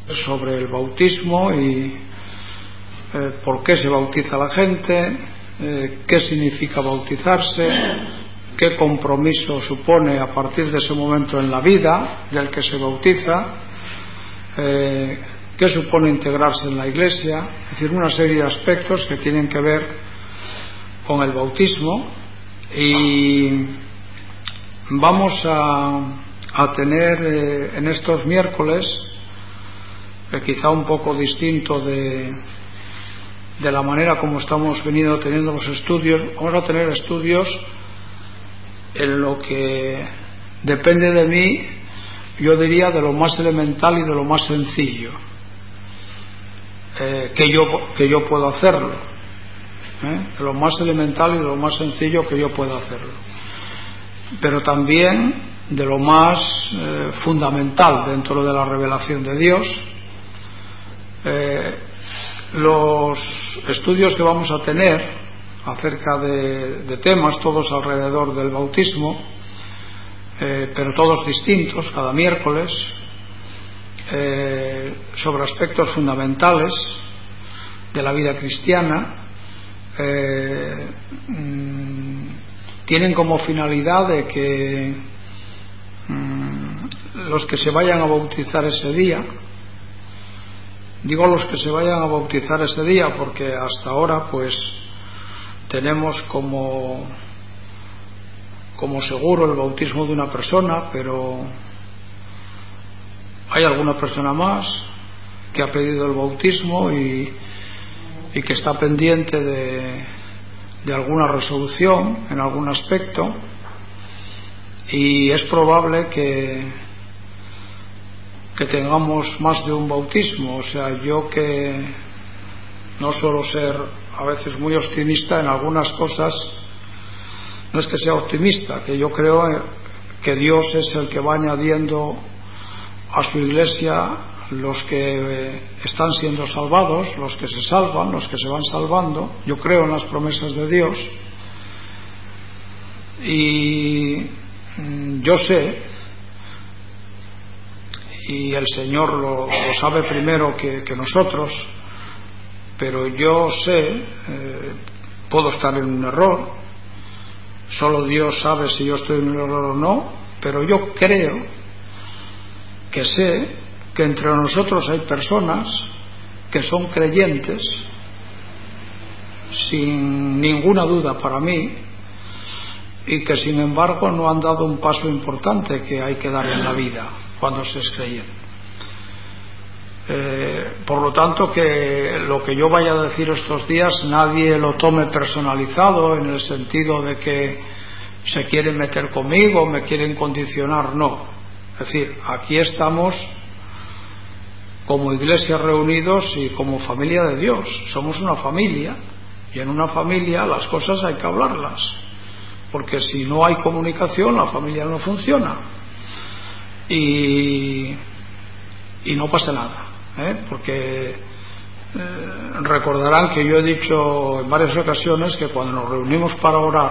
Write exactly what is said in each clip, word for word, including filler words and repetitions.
sobre el bautismo y eh, por qué se bautiza la gente, eh, qué significa bautizarse, qué compromiso supone a partir de ese momento en la vida del que se bautiza, eh, qué supone integrarse en la Iglesia, es decir, una serie de aspectos que tienen que ver con el bautismo. Y vamos a, a tener eh, en estos miércoles, eh, quizá un poco distinto de, de la manera como estamos venido teniendo los estudios, vamos a tener estudios en lo que depende de mí, yo diría de lo más elemental y de lo más sencillo eh, que yo que yo puedo hacerlo, ¿eh? de lo más elemental y de lo más sencillo que yo puedo hacerlo, pero también de lo más eh, fundamental dentro de la revelación de Dios. Eh, los estudios que vamos a tener acerca de, de temas todos alrededor del bautismo, eh, pero todos distintos cada miércoles, eh, sobre aspectos fundamentales de la vida cristiana, eh, mmm, tienen como finalidad de que mmm, los que se vayan a bautizar ese día, digo los que se vayan a bautizar ese día porque hasta ahora pues tenemos como como seguro el bautismo de una persona, pero hay alguna persona más que ha pedido el bautismo y, y que está pendiente de, de alguna resolución en algún aspecto, y es probable que que tengamos más de un bautismo. O sea, yo que no suelo ser a veces muy optimista en algunas cosas, no es que sea optimista, que yo creo que Dios es el que va añadiendo a su Iglesia los que están siendo salvados, los que se salvan, los que se van salvando. Yo creo en las promesas de Dios y yo sé, y el Señor lo, lo sabe primero que, que nosotros, pero yo sé, eh, puedo estar en un error, solo Dios sabe si yo estoy en un error o no, pero yo creo que sé que entre nosotros hay personas que son creyentes sin ninguna duda para mí, y que sin embargo no han dado un paso importante que hay que dar en la vida cuando se es creyente. Eh, por lo tanto, que lo que yo vaya a decir estos días nadie lo tome personalizado en el sentido de que se quieren meter conmigo, me quieren condicionar, no. Es decir, aquí estamos como iglesia reunidos y como familia de Dios, somos una familia, y en una familia las cosas hay que hablarlas, porque si no hay comunicación la familia no funciona y, y no pasa nada. ¿Eh? Porque eh, recordarán que yo he dicho en varias ocasiones que cuando nos reunimos para orar,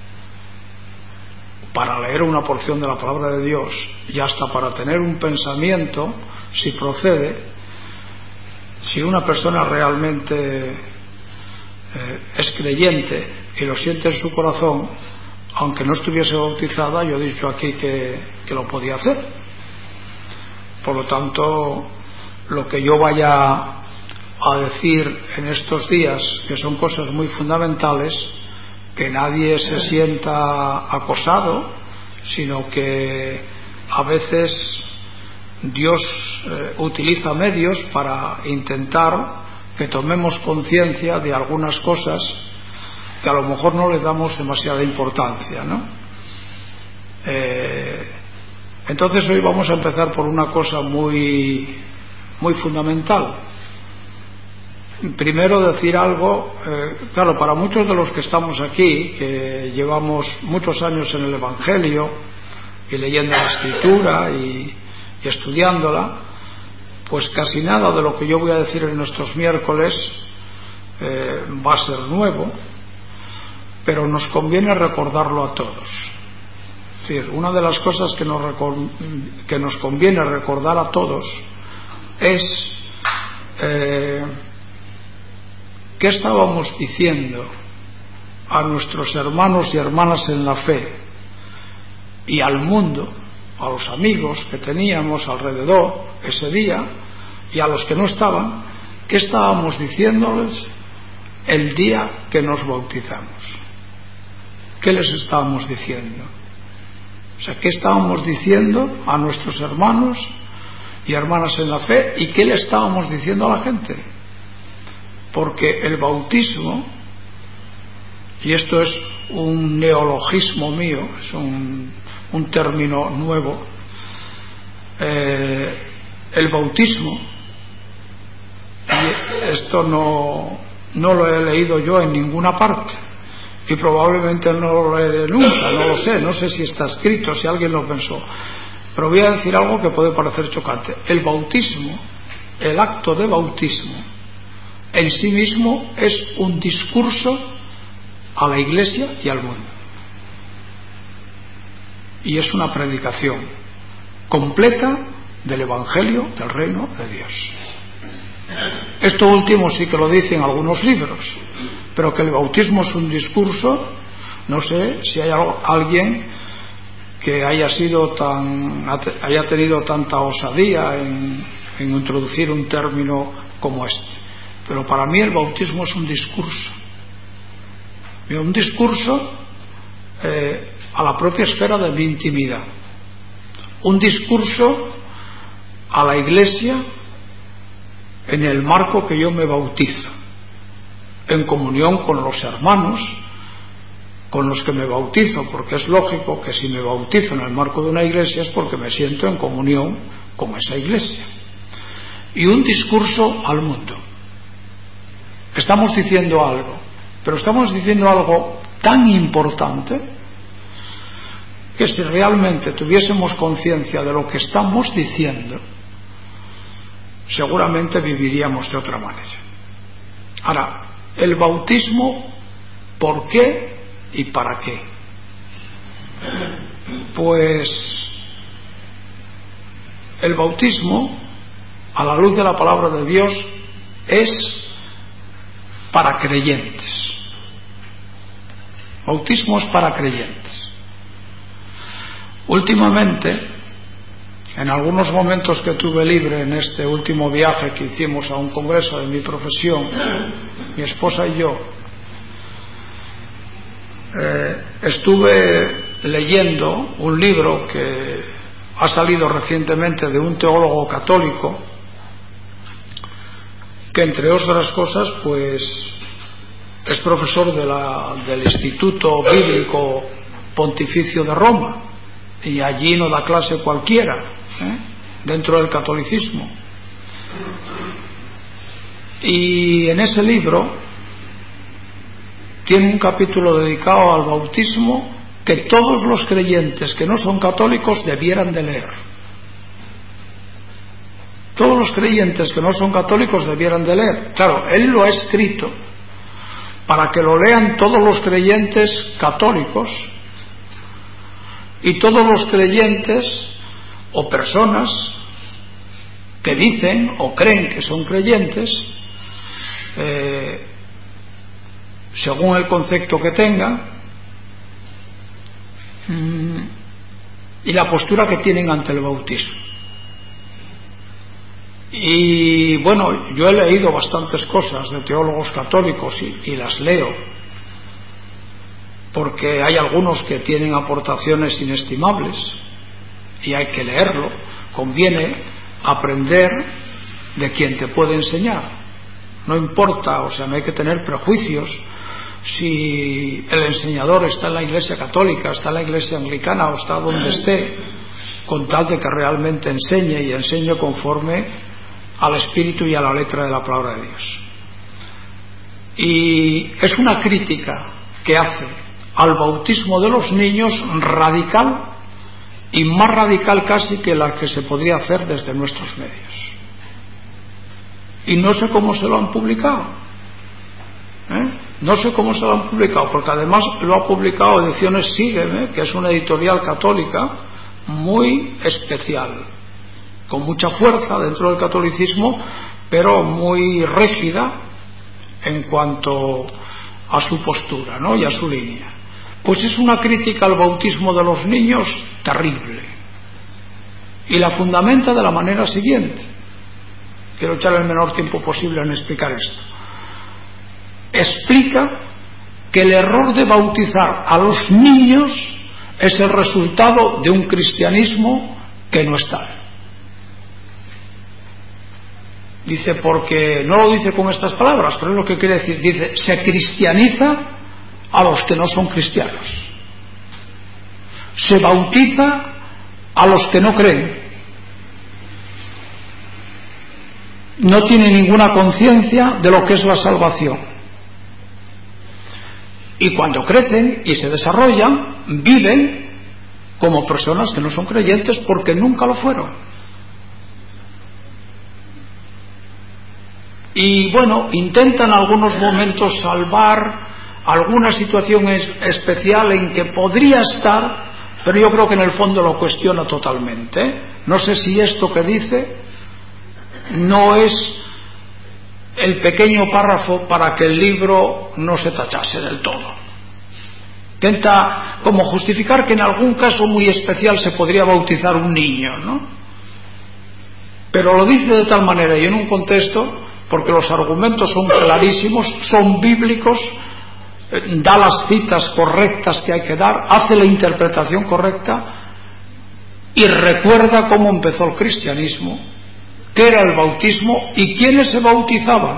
para leer una porción de la palabra de Dios y hasta para tener un pensamiento, si procede, si una persona realmente eh, es creyente y lo siente en su corazón, aunque no estuviese bautizada, yo he dicho aquí que, que lo podía hacer. Por lo tanto, lo que yo vaya a decir en estos días, que son cosas muy fundamentales, que nadie se sienta acosado, sino que a veces Dios eh, utiliza medios para intentar que tomemos conciencia de algunas cosas que a lo mejor no le damos demasiada importancia, ¿no? Eh, entonces hoy vamos a empezar por una cosa muy muy fundamental. Primero decir algo, eh, claro, para muchos de los que estamos aquí, que llevamos muchos años en el Evangelio y leyendo la Escritura y, y estudiándola, pues casi nada de lo que yo voy a decir en estos miércoles eh, va a ser nuevo, pero nos conviene recordarlo a todos. Es decir, una de las cosas que nos, que nos conviene recordar a todos es eh, qué estábamos diciendo a nuestros hermanos y hermanas en la fe y al mundo, a los amigos que teníamos alrededor ese día y a los que no estaban, qué estábamos diciéndoles el día que nos bautizamos. ¿Qué les estábamos diciendo? O sea, ¿qué estábamos diciendo a nuestros hermanos y hermanas en la fe y qué le estábamos diciendo a la gente? Porque el bautismo, y esto es un neologismo mío, es un, un término nuevo, eh, el bautismo, y esto no, no lo he leído yo en ninguna parte y probablemente no lo leeré nunca, no lo sé, no sé si está escrito, si alguien lo pensó, pero voy a decir algo que puede parecer chocante. El bautismo, el acto de bautismo en sí mismo es un discurso a la Iglesia y al mundo, y es una predicación completa del Evangelio del Reino de Dios. Esto último sí que lo dicen algunos libros, pero que el bautismo es un discurso, no sé si hay alguien que haya sido tan haya tenido tanta osadía en, en introducir un término como este, pero para mí el bautismo es un discurso, un discurso eh, a la propia esfera de mi intimidad, un discurso a la Iglesia en el marco que yo me bautizo, en comunión con los hermanos con los que me bautizo, porque es lógico que si me bautizo en el marco de una iglesia es porque me siento en comunión con esa iglesia. Y un discurso al mundo. Estamos diciendo algo, pero estamos diciendo algo tan importante que si realmente tuviésemos conciencia de lo que estamos diciendo, seguramente viviríamos de otra manera. Ahora, el bautismo, ¿por qué y para qué? Pues el bautismo, a la luz de la palabra de Dios, es para creyentes. Bautismo es para creyentes. Últimamente, en algunos momentos que tuve libre en este último viaje que hicimos a un congreso de mi profesión, mi esposa y yo, eh, estuve leyendo un libro que ha salido recientemente de un teólogo católico que, entre otras cosas, pues es profesor de la, del Instituto Bíblico Pontificio de Roma, y allí no da clase cualquiera, ¿eh? dentro del catolicismo. Y en ese libro tiene un capítulo dedicado al bautismo que todos los creyentes que no son católicos debieran de leer. Todos los creyentes que no son católicos debieran de leer. Claro, él lo ha escrito para que lo lean todos los creyentes católicos y todos los creyentes o personas que dicen o creen que son creyentes, eh, según el concepto que tengan mmm, y la postura que tienen ante el bautismo. Y bueno, yo he leído bastantes cosas de teólogos católicos y, y las leo, porque hay algunos que tienen aportaciones inestimables y hay que leerlo. Conviene aprender de quien te puede enseñar, no importa, o sea, no hay que tener prejuicios si el enseñador está en la iglesia católica, está en la iglesia anglicana o está donde esté, con tal de que realmente enseñe y enseñe conforme al espíritu y a la letra de la palabra de Dios. Y es una crítica que hace al bautismo de los niños radical, y más radical casi que la que se podría hacer desde nuestros medios. Y no sé cómo se lo han publicado, ¿eh? no sé cómo se lo han publicado, porque además lo ha publicado Ediciones Sígueme, que es una editorial católica muy especial, con mucha fuerza dentro del catolicismo, pero muy rígida en cuanto a su postura, ¿no?, y a su línea. Pues es una crítica al bautismo de los niños terrible, y la fundamenta de la manera siguiente. Quiero echar el menor tiempo posible en explicar esto. Explica que el error de bautizar a los niños es el resultado de un cristianismo que no es tal. Dice, porque no lo dice con estas palabras, pero es lo que quiere decir. Dice, se cristianiza a los que no son cristianos, se bautiza a los que no creen, no tiene ninguna conciencia de lo que es la salvación. Y cuando crecen y se desarrollan, viven como personas que no son creyentes porque nunca lo fueron. Y bueno, intentan en algunos momentos salvar alguna situación es, especial en que podría estar, pero yo creo que en el fondo lo cuestiona totalmente. No sé si esto que dice no es el pequeño párrafo para que el libro no se tachase del todo. Intenta como justificar que en algún caso muy especial se podría bautizar un niño, ¿no? Pero lo dice de tal manera y en un contexto, porque los argumentos son clarísimos, son bíblicos, da las citas correctas que hay que dar, hace la interpretación correcta y recuerda cómo empezó el cristianismo, qué era el bautismo y quiénes se bautizaban.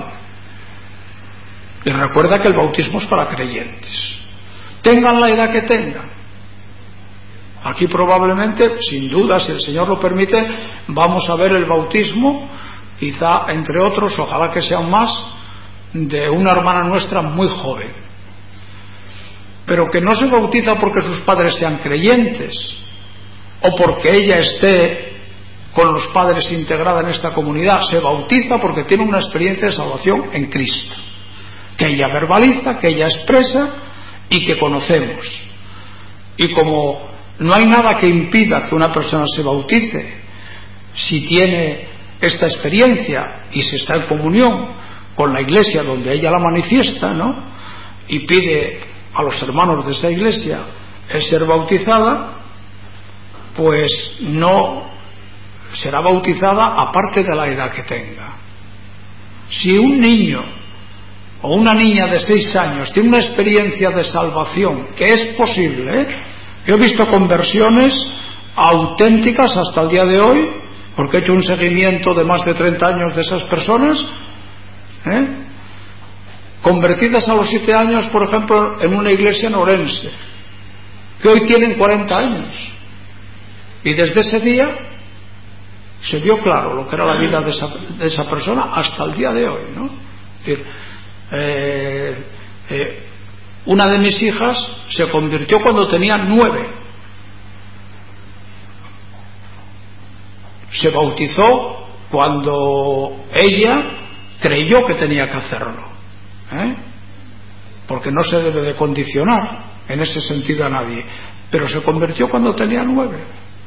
Y recuerda que el bautismo es para creyentes, tengan la edad que tengan. Aquí probablemente, sin duda, si el Señor lo permite, vamos a ver el bautismo, quizá entre otros, ojalá que sean más, de una hermana nuestra muy joven, pero que no se bautiza porque sus padres sean creyentes o porque ella esté con los padres integrada en esta comunidad. Se bautiza porque tiene una experiencia de salvación en Cristo, que ella verbaliza, que ella expresa y que conocemos. Y como no hay nada que impida que una persona se bautice si tiene esta experiencia y se está en comunión con la iglesia donde ella la manifiesta, ¿no?, y pide a los hermanos de esa iglesia el ser bautizada, pues no será bautizada aparte de la edad que tenga. Si un niño o una niña de seis años tiene una experiencia de salvación, que es posible, ¿eh? Yo he visto conversiones auténticas hasta el día de hoy, porque he hecho un seguimiento de más de treinta años de esas personas, ¿eh? convertidas a los siete años, por ejemplo, en una iglesia en Orense, que hoy tienen cuarenta años, y desde ese día se vio claro lo que era la vida de esa, de esa persona hasta el día de hoy, ¿no? Es decir, eh, eh, una de mis hijas se convirtió cuando tenía nueve, se bautizó cuando ella creyó que tenía que hacerlo, ¿eh? porque no se debe de condicionar en ese sentido a nadie, pero se convirtió cuando tenía nueve,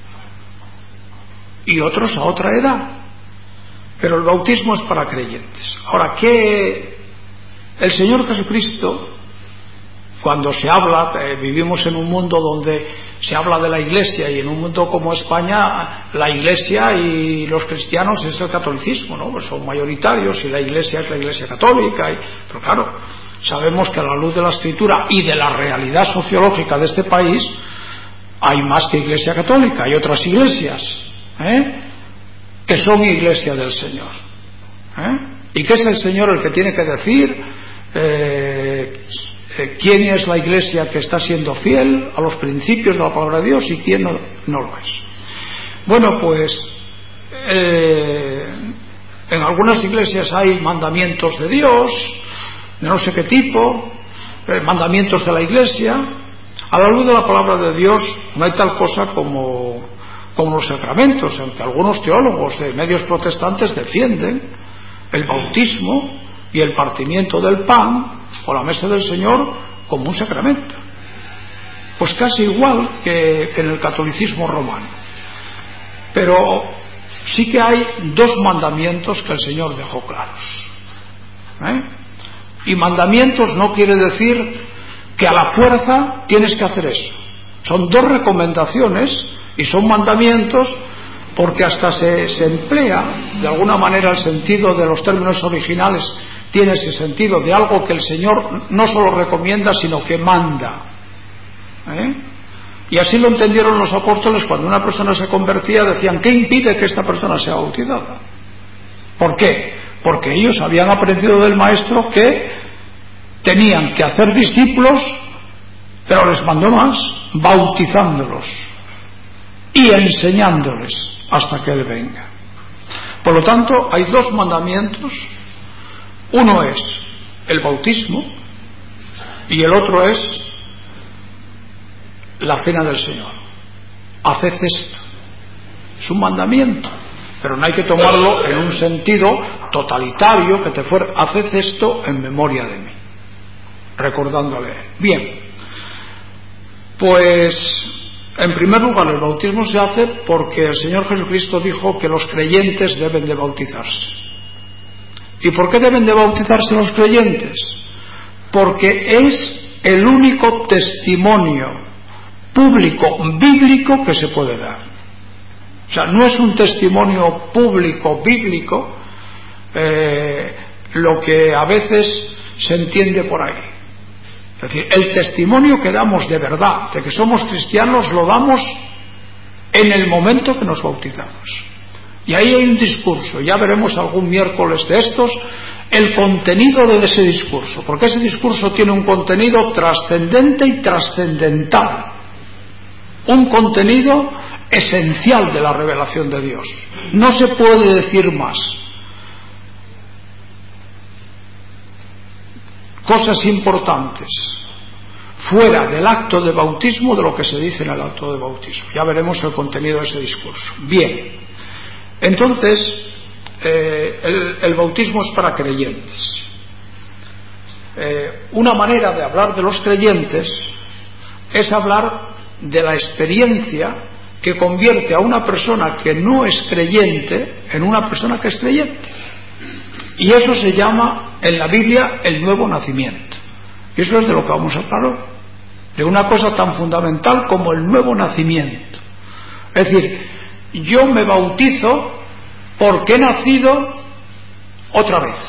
y otros a otra edad. Pero el bautismo es para creyentes. Ahora, que el Señor Jesucristo, cuando se habla, eh, vivimos en un mundo donde se habla de la Iglesia, y en un mundo como España la Iglesia y los cristianos es el catolicismo, ¿no? Pues son mayoritarios, y la Iglesia es la Iglesia católica, y, pero claro, sabemos que a la luz de la Escritura y de la realidad sociológica de este país hay más que Iglesia católica, hay otras iglesias, ¿eh? que son Iglesia del Señor, ¿eh? y que es el Señor el que tiene que decir eh, eh, quién es la Iglesia que está siendo fiel a los principios de la palabra de Dios y quién no, no lo es. Bueno, pues eh, en algunas iglesias hay mandamientos de Dios de no sé qué tipo, eh, mandamientos de la Iglesia. A la luz de la palabra de Dios no hay tal cosa como como los sacramentos, aunque algunos teólogos de medios protestantes defienden el bautismo y el partimiento del pan o la mesa del Señor como un sacramento, pues casi igual que, que en el catolicismo romano. Pero sí que hay dos mandamientos que el Señor dejó claros. ¿Eh? Y mandamientos no quiere decir que a la fuerza tienes que hacer eso. Son dos recomendaciones y son mandamientos porque hasta se, se emplea, de alguna manera el sentido de los términos originales tiene ese sentido de algo que el Señor no solo recomienda, sino que manda. ¿Eh? Y así lo entendieron los apóstoles. Cuando una persona se convertía decían: ¿qué impide que esta persona sea bautizada? ¿Por qué? Porque ellos habían aprendido del Maestro que tenían que hacer discípulos, pero les mandó más, bautizándolos y enseñándoles hasta que Él venga. Por lo tanto, hay dos mandamientos. Uno es el bautismo y el otro es la cena del Señor. Haced esto. Es un mandamiento, pero no hay que tomarlo en un sentido totalitario que te fuera: haced esto en memoria de mí, recordándole. Bien, pues en primer lugar el bautismo se hace porque el Señor Jesucristo dijo que los creyentes deben de bautizarse. ¿Y por qué deben de bautizarse los creyentes? Porque es el único testimonio público bíblico que se puede dar. O sea, no es un testimonio público bíblico eh, lo que a veces se entiende por ahí. Es decir, el testimonio que damos de verdad de que somos cristianos lo damos en el momento que nos bautizamos. Y ahí hay un discurso, ya veremos algún miércoles de estos el contenido de ese discurso, porque ese discurso tiene un contenido trascendente y trascendental, un contenido esencial de la revelación de Dios. No se puede decir más. Cosas importantes fuera del acto de bautismo de lo que se dice en el acto de bautismo. Ya veremos el contenido de ese discurso. Bien, entonces eh, el, el bautismo es para creyentes. Eh, una manera de hablar de los creyentes es hablar de la experiencia que convierte a una persona que no es creyente en una persona que es creyente. Y eso se llama en la Biblia el nuevo nacimiento. Y eso es de lo que vamos a hablar hoy, de una cosa tan fundamental como el nuevo nacimiento. Es decir, yo me bautizo porque he nacido otra vez.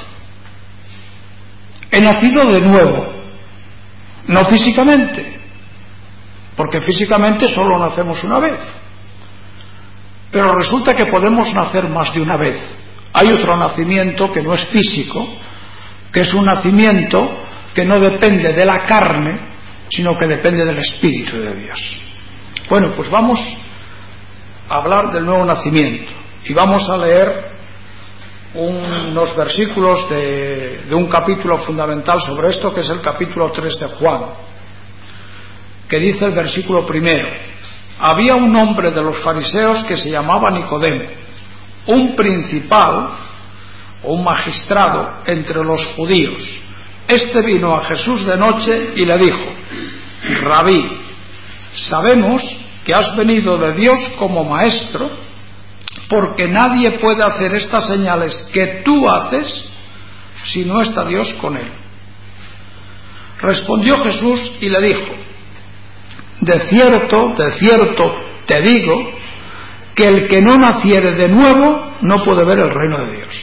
He nacido de nuevo, no físicamente, porque físicamente solo nacemos una vez. Pero resulta que podemos nacer más de una vez. Hay otro nacimiento que no es físico, que es un nacimiento que no depende de la carne, sino que depende del Espíritu de Dios. Bueno, pues vamos a hablar del nuevo nacimiento y vamos a leer unos versículos de, de un capítulo fundamental sobre esto, que es el capítulo tres de Juan, que dice el versículo primero: había un hombre de los fariseos que se llamaba Nicodemo, un principal o un magistrado entre los judíos. Este vino a Jesús de noche y le dijo: Rabí, sabemos que has venido de Dios como maestro, porque nadie puede hacer estas señales que tú haces si no está Dios con él. Respondió Jesús y le dijo: de cierto, de cierto te digo, que el que no naciere de nuevo no puede ver el reino de Dios.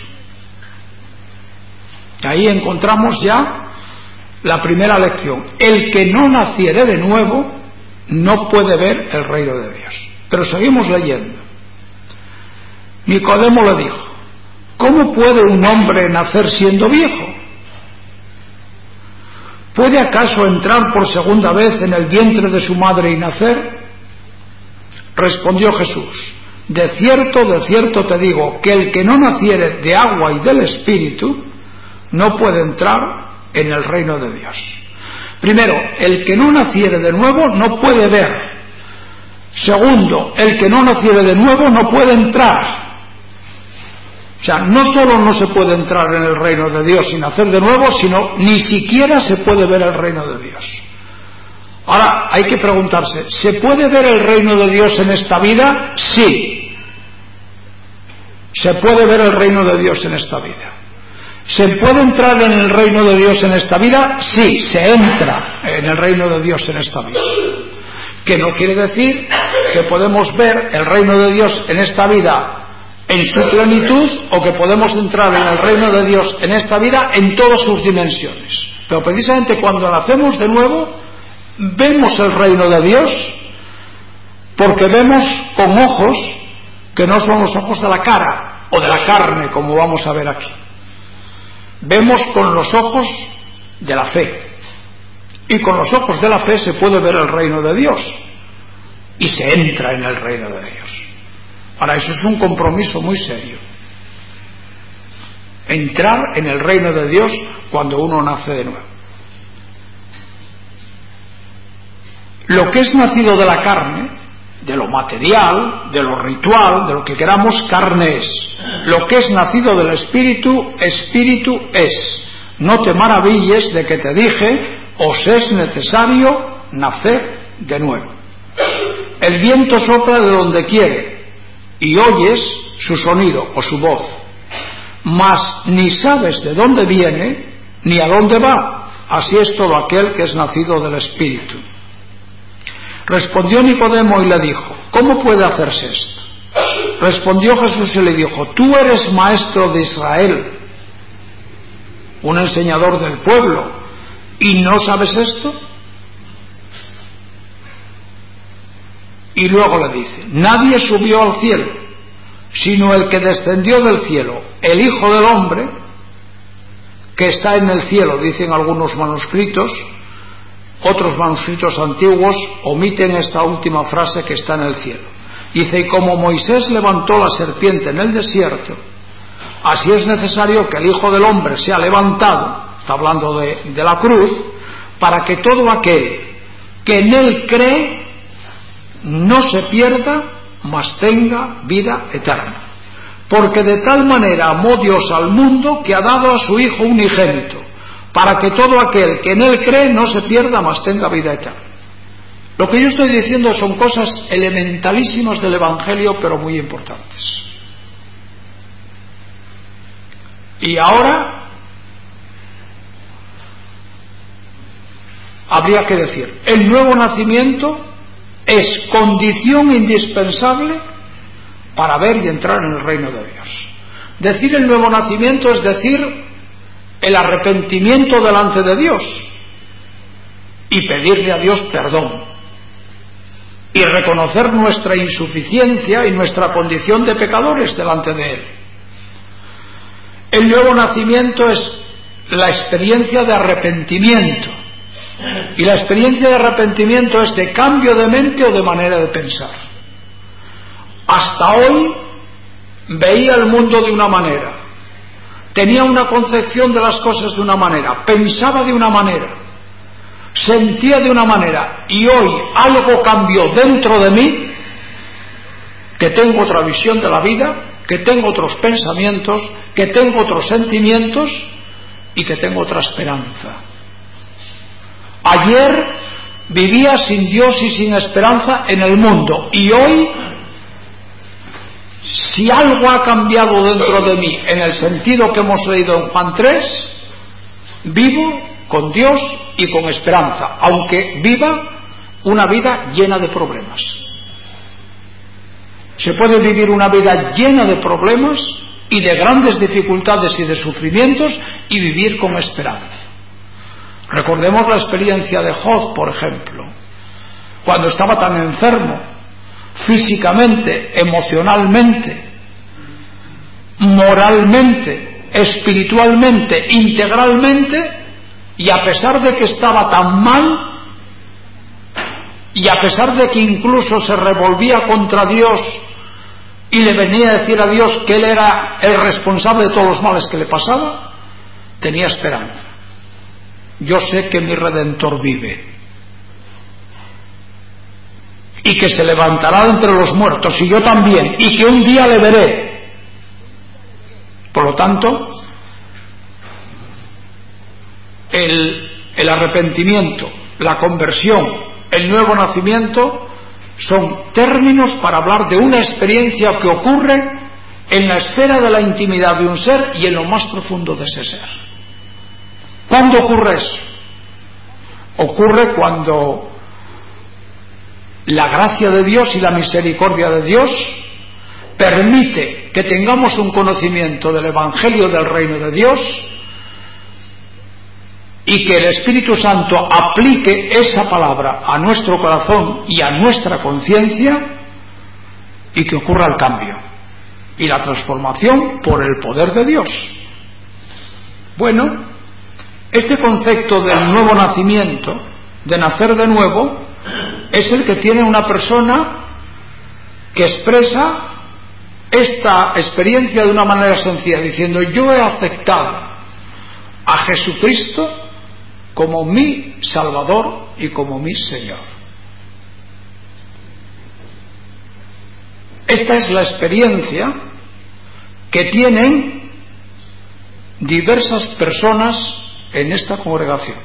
Ahí encontramos ya la primera lección. El que no naciere de nuevo no puede ver el reino de Dios. Pero seguimos leyendo. Nicodemo le dijo: ¿cómo puede un hombre nacer siendo viejo? ¿Puede acaso entrar por segunda vez en el vientre de su madre y nacer? Respondió Jesús: de cierto, de cierto te digo, que el que no naciere de agua y del Espíritu no puede entrar en el reino de Dios. Primero, el que no naciere de nuevo no puede ver. Segundo, el que no naciere de nuevo no puede entrar. O sea, no solo no se puede entrar en el reino de Dios sin nacer de nuevo, sino ni siquiera se puede ver el reino de Dios. Ahora hay que preguntarse, ¿se puede ver el reino de Dios en esta vida? Sí. Se puede ver el reino de Dios en esta vida. ¿Se puede entrar en el reino de Dios en esta vida? Sí, se entra en el reino de Dios en esta vida. Que no quiere decir que podemos ver el reino de Dios en esta vida en su plenitud, o que podemos entrar en el reino de Dios en esta vida en todas sus dimensiones. Pero precisamente cuando nacemos de nuevo, vemos el reino de Dios, porque vemos con ojos que no son los ojos de la cara o de la carne, como vamos a ver aquí. Vemos con los ojos de la fe, y con los ojos de la fe se puede ver el reino de Dios y se entra en el reino de Dios. Ahora, eso es un compromiso muy serio, entrar en el reino de Dios cuando uno nace de nuevo. Lo que es nacido de la carne, de lo material, de lo ritual, de lo que queramos, carne es. Lo que es nacido del Espíritu, Espíritu es. No te maravilles de que te dije, os es necesario nacer de nuevo. El viento sopla de donde quiere, y oyes su sonido o su voz, mas ni sabes de dónde viene ni a dónde va. Así es todo aquel que es nacido del Espíritu. Respondió Nicodemo y le dijo: ¿cómo puede hacerse esto? Respondió Jesús y le dijo: tú eres maestro de Israel, un enseñador del pueblo, ¿y no sabes esto? Y luego le dice: nadie subió al cielo, sino el que descendió del cielo, el Hijo del Hombre, que está en el cielo, dicen algunos manuscritos. Otros manuscritos antiguos omiten esta última frase, que está en el cielo. Dice: y como Moisés levantó la serpiente en el desierto, así es necesario que el Hijo del Hombre sea levantado, está hablando de, de la cruz, para que todo aquel que en él cree no se pierda, mas tenga vida eterna. Porque de tal manera amó Dios al mundo que ha dado a su Hijo unigénito, para que todo aquel que en él cree no se pierda, mas tenga vida eterna. Lo que yo estoy diciendo son cosas elementalísimas del Evangelio, pero muy importantes. Y ahora habría que decir: el nuevo nacimiento es condición indispensable para ver y entrar en el reino de Dios. Decir el nuevo nacimiento es decir el arrepentimiento delante de Dios y pedirle a Dios perdón y reconocer nuestra insuficiencia y nuestra condición de pecadores delante de Él. El nuevo nacimiento es la experiencia de arrepentimiento, y la experiencia de arrepentimiento es de cambio de mente o de manera de pensar. Hasta hoy veía el mundo de una manera, tenía una concepción de las cosas de una manera, pensaba de una manera, sentía de una manera, y hoy algo cambió dentro de mí, que tengo otra visión de la vida, que tengo otros pensamientos, que tengo otros sentimientos y que tengo otra esperanza. Ayer vivía sin Dios y sin esperanza en el mundo, y hoy, si algo ha cambiado dentro de mí en el sentido que hemos leído en Juan tres, vivo con Dios y con esperanza, aunque viva una vida llena de problemas. Se puede vivir una vida llena de problemas y de grandes dificultades y de sufrimientos y vivir con esperanza. Recordemos la experiencia de Job, por ejemplo, cuando estaba tan enfermo, físicamente, emocionalmente, moralmente, espiritualmente, integralmente, y a pesar de que estaba tan mal, y a pesar de que incluso se revolvía contra Dios y le venía a decir a Dios que Él era el responsable de todos los males que le pasaba, tenía esperanza. Yo sé que mi Redentor vive y que se levantará de entre los muertos, y yo también, y que un día le veré. Por lo tanto, el, el arrepentimiento, la conversión, el nuevo nacimiento son términos para hablar de una experiencia que ocurre en la esfera de la intimidad de un ser y en lo más profundo de ese ser. ¿Cuándo ocurre eso? Ocurre cuando la gracia de Dios y la misericordia de Dios permite que tengamos un conocimiento del Evangelio del Reino de Dios y que el Espíritu Santo aplique esa palabra a nuestro corazón y a nuestra conciencia y que ocurra el cambio y la transformación por el poder de Dios. Bueno, este concepto del nuevo nacimiento, de nacer de nuevo, es el que tiene una persona que expresa esta experiencia de una manera sencilla, diciendo: yo he aceptado a Jesucristo como mi Salvador y como mi Señor. Esta es la experiencia que tienen diversas personas en esta congregación.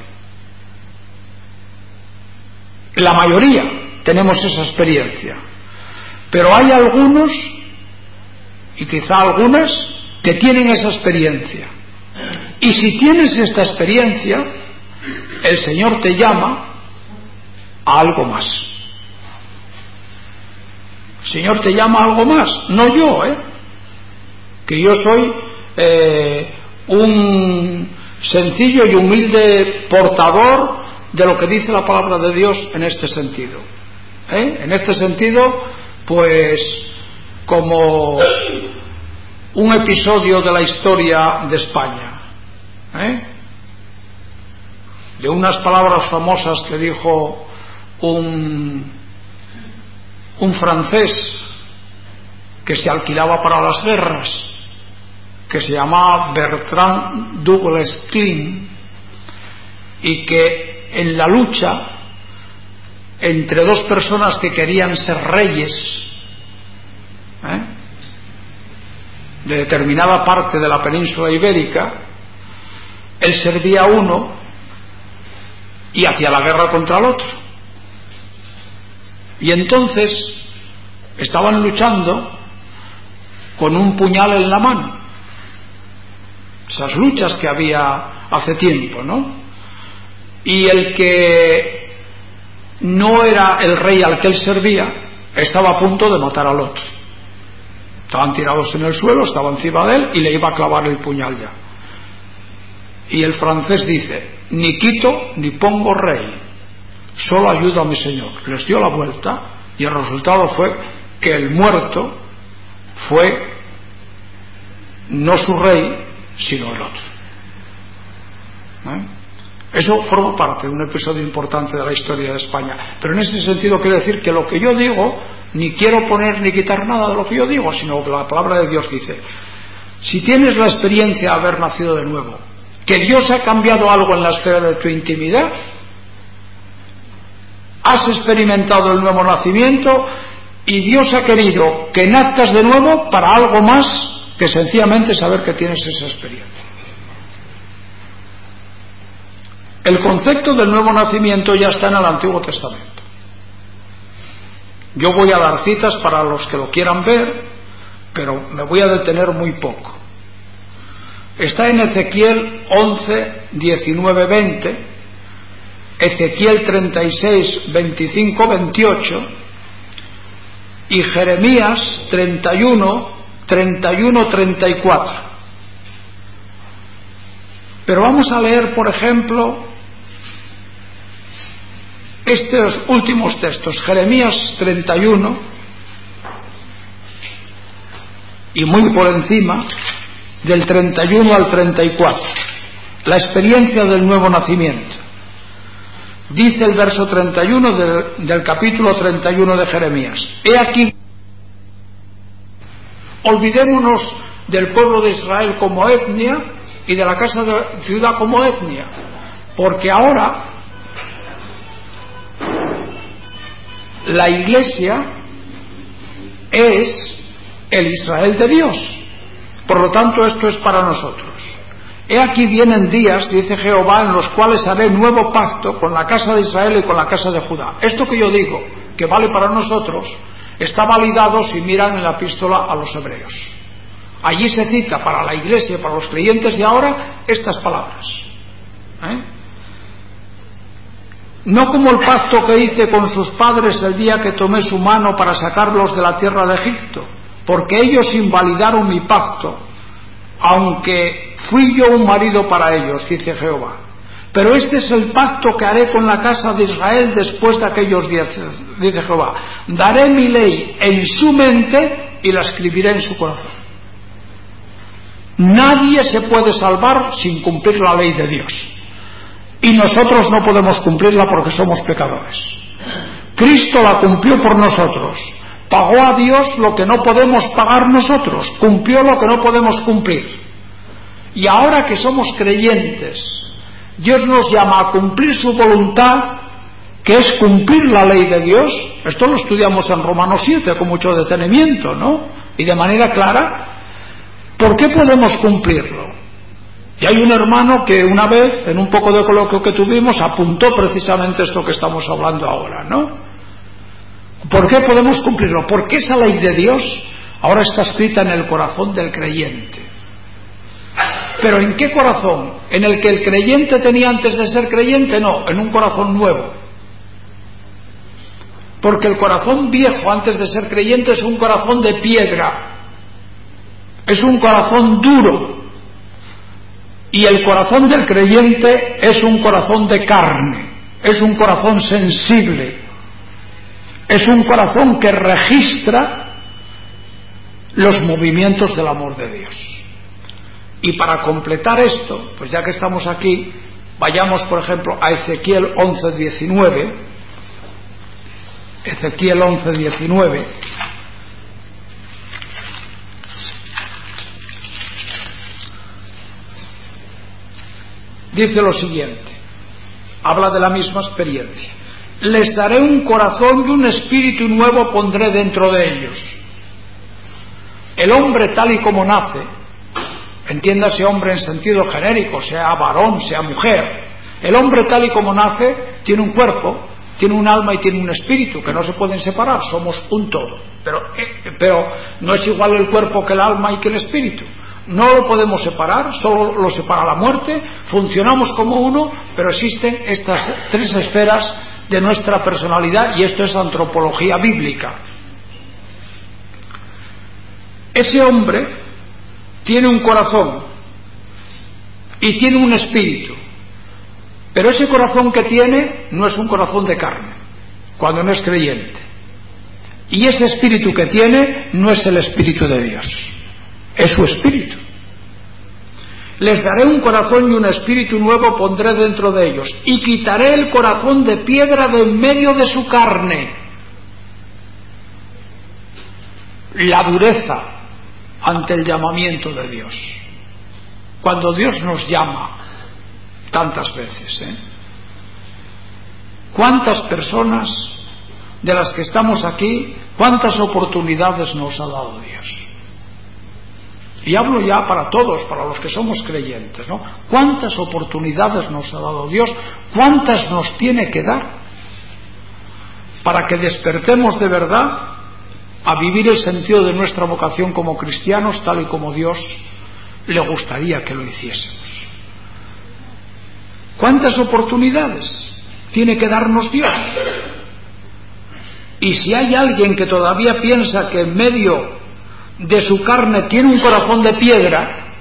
La mayoría tenemos esa experiencia, pero hay algunos, y quizá algunas, que tienen esa experiencia. Y si tienes esta experiencia, el Señor te llama a algo más. El Señor te llama a algo más, no yo, ¿eh? que yo soy eh, un sencillo y humilde portador de lo que dice la palabra de Dios en este sentido. ¿Eh? En este sentido, pues, como un episodio de la historia de España, ¿eh? de unas palabras famosas que dijo un, un francés que se alquilaba para las guerras, que se llamaba Bertrand Douglas Klein, y que en la lucha entre dos personas que querían ser reyes ¿eh? de determinada parte de la península ibérica, él servía a uno y hacía la guerra contra el otro, y entonces estaban luchando con un puñal en la mano, esas luchas que había hace tiempo, ¿no? Y el que no era el rey al que él servía estaba a punto de matar al otro. Estaban tirados en el suelo, estaba encima de él y le iba a clavar el puñal ya. Y el francés dice: ni quito ni pongo rey, solo ayudo a mi señor. Les dio la vuelta y el resultado fue que el muerto fue no su rey, sino el otro. ¿Eh? Eso forma parte de un episodio importante de la historia de España, pero en ese sentido quiere decir que lo que yo digo, ni quiero poner ni quitar nada de lo que yo digo, sino que la palabra de Dios dice: si tienes la experiencia de haber nacido de nuevo, que Dios ha cambiado algo en la esfera de tu intimidad, has experimentado el nuevo nacimiento y Dios ha querido que nazcas de nuevo para algo más que sencillamente saber que tienes esa experiencia. El concepto del nuevo nacimiento ya está en el Antiguo Testamento. Yo voy a dar citas para los que lo quieran ver, pero me voy a detener muy poco. Está en Ezequiel once, diecinueve, veinte, Ezequiel treinta y seis, veinticinco, veintiocho y Jeremías treinta y uno, treinta y uno, treinta y cuatro. Pero vamos a leer, por ejemplo, estos últimos textos, Jeremías treinta y uno, y muy por encima, del treinta y uno al treinta y cuatro, la experiencia del nuevo nacimiento. Dice el verso treinta y uno del, del capítulo treinta y uno de Jeremías: he aquí, olvidémonos del pueblo de Israel como etnia y de la casa de ciudad como etnia, porque ahora la Iglesia es el Israel de Dios. Por lo tanto, esto es para nosotros. He aquí vienen días, dice Jehová, en los cuales haré nuevo pacto con la casa de Israel y con la casa de Judá. Esto que yo digo, que vale para nosotros, está validado si miran en la epístola a los hebreos. Allí se cita para la Iglesia, para los creyentes de ahora, estas palabras. ¿Eh? No como el pacto que hice con sus padres el día que tomé su mano para sacarlos de la tierra de Egipto, porque ellos invalidaron mi pacto, aunque fui yo un marido para ellos, dice Jehová. Pero este es el pacto que haré con la casa de Israel después de aquellos días, dice Jehová. Daré mi ley en su mente y la escribiré en su corazón. Nadie se puede salvar sin cumplir la ley de Dios. Y nosotros no podemos cumplirla porque somos pecadores. Cristo la cumplió por nosotros. Pagó a Dios lo que no podemos pagar nosotros. Cumplió lo que no podemos cumplir. Y ahora que somos creyentes, Dios nos llama a cumplir su voluntad, que es cumplir la ley de Dios. Esto lo estudiamos en Romanos siete con mucho detenimiento, ¿no? Y de manera clara. ¿Por qué podemos cumplirlo? Y hay un hermano que una vez, en un poco de coloquio que tuvimos, apuntó precisamente esto que estamos hablando ahora, ¿no? ¿Por qué podemos cumplirlo? Porque esa ley de Dios ahora está escrita en el corazón del creyente. ¿Pero en qué corazón? ¿En el que el creyente tenía antes de ser creyente? No, en un corazón nuevo. Porque el corazón viejo antes de ser creyente es un corazón de piedra. Es un corazón duro. Y el corazón del creyente es un corazón de carne, es un corazón sensible, es un corazón que registra los movimientos del amor de Dios. Y para completar esto, pues ya que estamos aquí, vayamos por ejemplo a Ezequiel once diecinueve. Ezequiel once diecinueve. Dice lo siguiente, habla de la misma experiencia. Les daré un corazón y un espíritu nuevo pondré dentro de ellos. El hombre tal y como nace, entiéndase hombre en sentido genérico, sea varón, sea mujer, el hombre tal y como nace tiene un cuerpo, tiene un alma y tiene un espíritu que no se pueden separar, somos un todo, pero, eh, pero no es igual el cuerpo que el alma y que el espíritu. No lo podemos separar, solo lo separa la muerte, funcionamos como uno, pero existen estas tres esferas de nuestra personalidad y esto es antropología bíblica. Ese hombre tiene un corazón y tiene un espíritu, pero ese corazón que tiene no es un corazón de carne, cuando no es creyente, y ese espíritu que tiene no es el espíritu de Dios. Es su espíritu. Les daré un corazón y un espíritu nuevo pondré dentro de ellos y quitaré el corazón de piedra de en medio de su carne. La dureza ante el llamamiento de Dios. Cuando Dios nos llama tantas veces, ¿eh? ¿Cuántas personas de las que estamos aquí, cuántas oportunidades nos ha dado Dios? Y hablo ya para todos, para los que somos creyentes, ¿no? ¿Cuántas oportunidades nos ha dado Dios? ¿Cuántas nos tiene que dar para que despertemos de verdad a vivir el sentido de nuestra vocación como cristianos tal y como Dios le gustaría que lo hiciésemos? ¿Cuántas oportunidades tiene que darnos Dios? Y si hay alguien que todavía piensa que en medio de su carne tiene un corazón de piedra,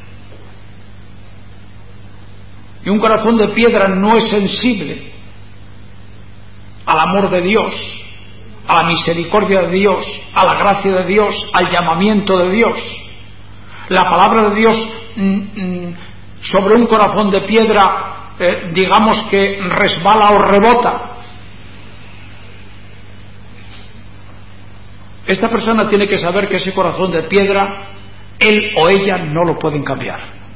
y un corazón de piedra no es sensible al amor de Dios, a la misericordia de Dios, a la gracia de Dios, al llamamiento de Dios. La palabra de Dios mm, mm, sobre un corazón de piedra, eh, digamos que resbala o rebota. Esta persona tiene que saber que ese corazón de piedra, él o ella no lo pueden cambiar.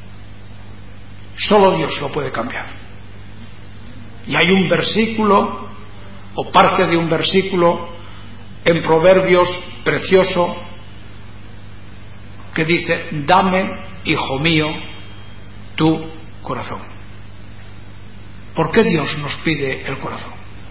Solo Dios lo puede cambiar. Y hay un versículo, o parte de un versículo, en Proverbios precioso, que dice: dame, hijo mío, tu corazón. ¿Por qué Dios nos pide el corazón?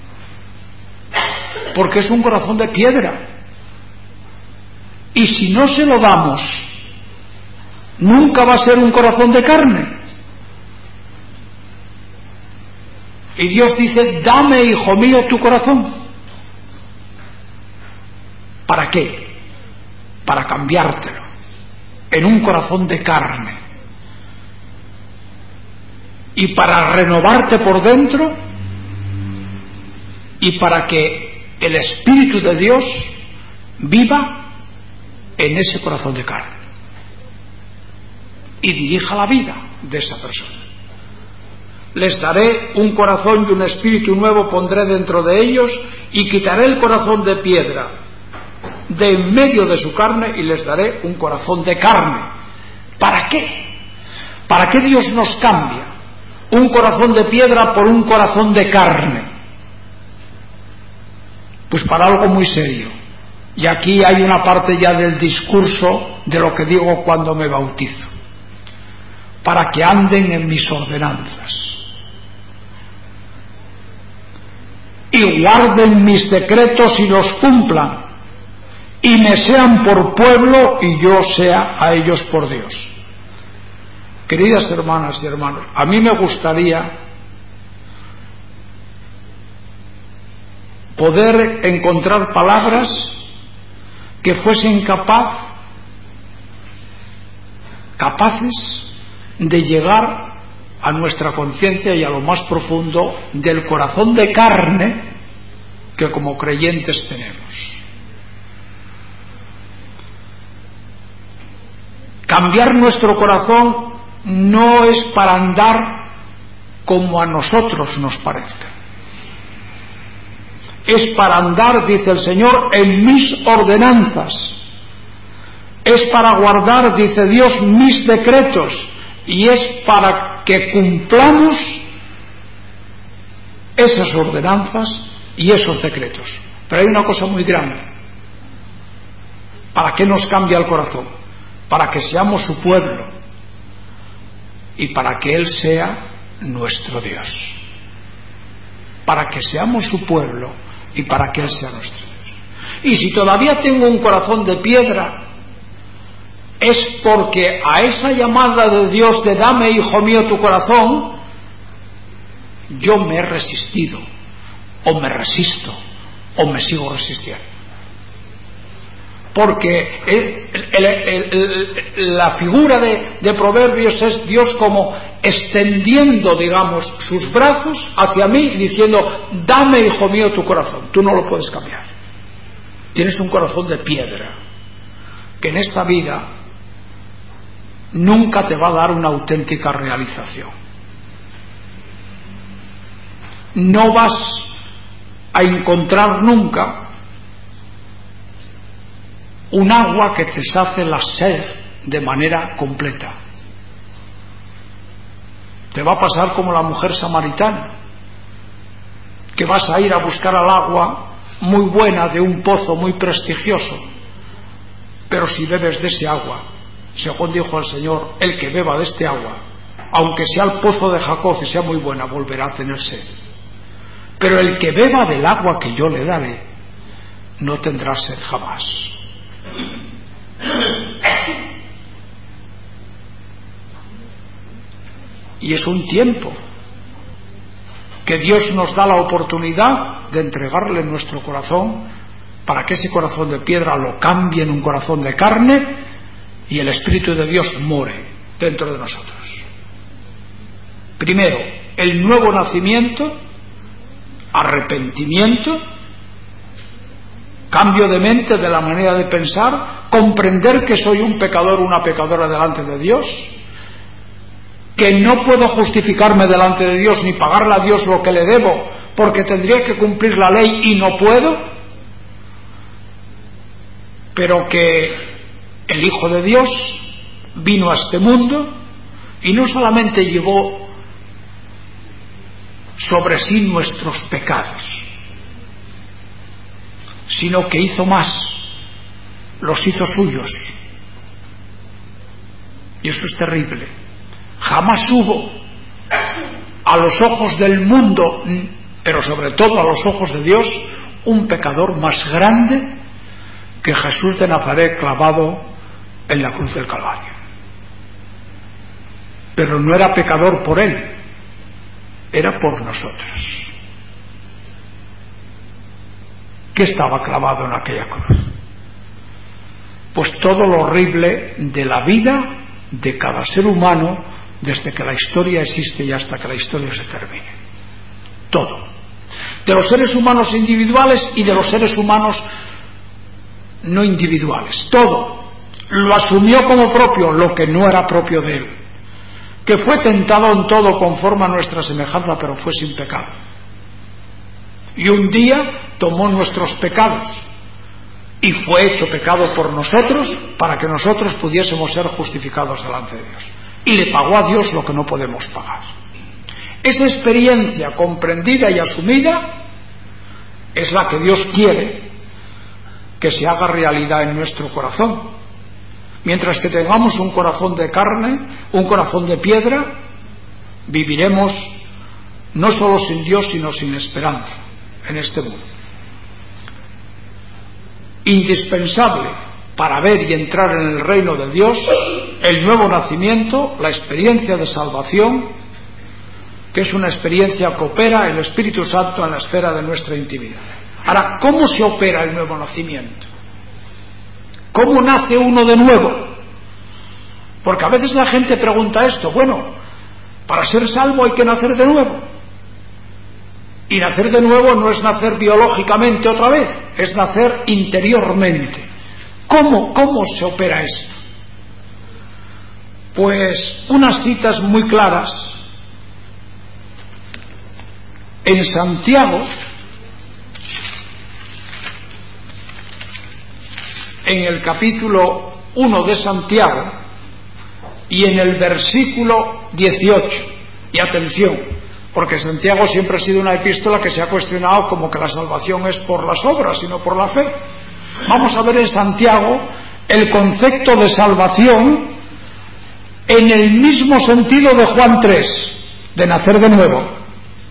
Porque es un corazón de piedra. Y si no se lo damos, nunca va a ser un corazón de carne. Y Dios dice: dame, hijo mío, tu corazón. ¿Para qué? Para cambiártelo en un corazón de carne, y para renovarte por dentro, y para que el Espíritu de Dios viva en ese corazón de carne y dirija la vida de esa persona. Les daré un corazón y un espíritu nuevo pondré dentro de ellos, y quitaré el corazón de piedra de en medio de su carne, y les daré un corazón de carne. ¿Para qué? ¿Para qué Dios nos cambia un corazón de piedra por un corazón de carne? Pues para algo muy serio. Y aquí hay una parte ya del discurso de lo que digo cuando me bautizo: para que anden en mis ordenanzas y guarden mis decretos y los cumplan, y me sean por pueblo y yo sea a ellos por Dios. Queridas hermanas y hermanos, a mí me gustaría poder encontrar palabras que fuesen capaz, capaces de llegar a nuestra conciencia y a lo más profundo del corazón de carne que como creyentes tenemos. Cambiar nuestro corazón no es para andar como a nosotros nos parezca. Es para andar, dice el Señor, en mis ordenanzas. Es para guardar, dice Dios, mis decretos. Y es para que cumplamos esas ordenanzas y esos decretos. Pero hay una cosa muy grande. ¿Para qué nos cambia el corazón? Para que seamos su pueblo y para que Él sea nuestro Dios. Para que seamos su pueblo y para que Él sea nuestro Dios. Y si todavía tengo un corazón de piedra, es porque a esa llamada de Dios de dame, hijo mío, tu corazón, yo me he resistido, o me resisto, o me sigo resistiendo. Porque el, el, el, el, la figura de, de Proverbios es Dios como extendiendo, digamos, sus brazos hacia mí y diciendo: dame, hijo mío, tu corazón. Tú no lo puedes cambiar. Tienes un corazón de piedra que en esta vida nunca te va a dar una auténtica realización. No vas a encontrar nunca un agua que te sacie la sed de manera completa. Te va a pasar como la mujer samaritana, que vas a ir a buscar al agua muy buena de un pozo muy prestigioso, pero si bebes de ese agua, según dijo el Señor, el que beba de este agua, aunque sea el pozo de Jacob y sea muy buena, volverá a tener sed. Pero el que beba del agua que yo le daré, no tendrá sed jamás. Y es un tiempo que Dios nos da la oportunidad de entregarle nuestro corazón para que ese corazón de piedra lo cambie en un corazón de carne y el Espíritu de Dios more dentro de nosotros. Primero, el nuevo nacimiento, arrepentimiento, cambio de mente, de la manera de pensar, comprender que soy un pecador o una pecadora delante de Dios, que no puedo justificarme delante de Dios ni pagarle a Dios lo que le debo, porque tendría que cumplir la ley y no puedo, pero que el Hijo de Dios vino a este mundo y no solamente llevó sobre sí nuestros pecados, sino que hizo más, los hizo suyos. Y eso es terrible. Jamás hubo a los ojos del mundo, pero sobre todo a los ojos de Dios, un pecador más grande que Jesús de Nazaret clavado en la cruz del Calvario. pero no era pecador por él, era por nosotros. ¿Qué estaba clavado en aquella cruz? Pues todo lo horrible de la vida de cada ser humano desde que la historia existe y hasta que la historia se termine. Todo. De los seres humanos individuales y de los seres humanos no individuales. Todo. Lo asumió como propio, lo que no era propio de él. Que fue tentado en todo conforme a nuestra semejanza, pero fue sin pecado. Y un día tomó nuestros pecados y fue hecho pecado por nosotros para que nosotros pudiésemos ser justificados delante de Dios. Y le pagó a Dios lo que no podemos pagar. Esa experiencia comprendida y asumida es la que Dios quiere que se haga realidad en nuestro corazón. Mientras que tengamos un corazón de carne, un corazón de piedra, viviremos no solo sin Dios, sino sin esperanza en este mundo. Indispensable para ver y entrar en el reino de Dios, el nuevo nacimiento, la experiencia de salvación, que es una experiencia que opera el Espíritu Santo en la esfera de nuestra intimidad. Ahora, ¿cómo se opera el nuevo nacimiento? ¿Cómo nace uno de nuevo? Porque a veces la gente pregunta esto. Bueno, para ser salvo hay que nacer de nuevo. Y nacer de nuevo no es nacer biológicamente otra vez, es nacer interiormente. ¿Cómo, cómo se opera esto? Pues unas citas muy claras. En Santiago, en el capítulo uno de Santiago y en el versículo dieciocho, y atención, porque Santiago siempre ha sido una epístola que se ha cuestionado como que la salvación es por las obras y no por la fe. Vamos a ver en Santiago el concepto de salvación en el mismo sentido de Juan tres, de nacer de nuevo.